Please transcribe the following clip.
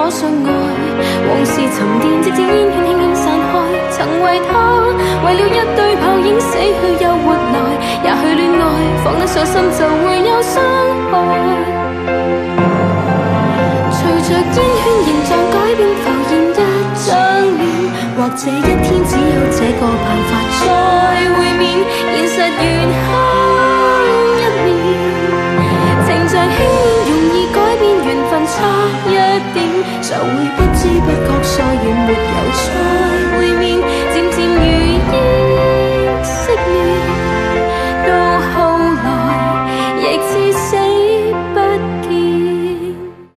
可相愛。往事沉澱，直至煙圈輕輕散開。曾為他，為了一對泡影，死去又活來。也許戀愛放得上心，就會有傷害。隨着煙圈形狀改變，浮現一張臉，或這一天只有這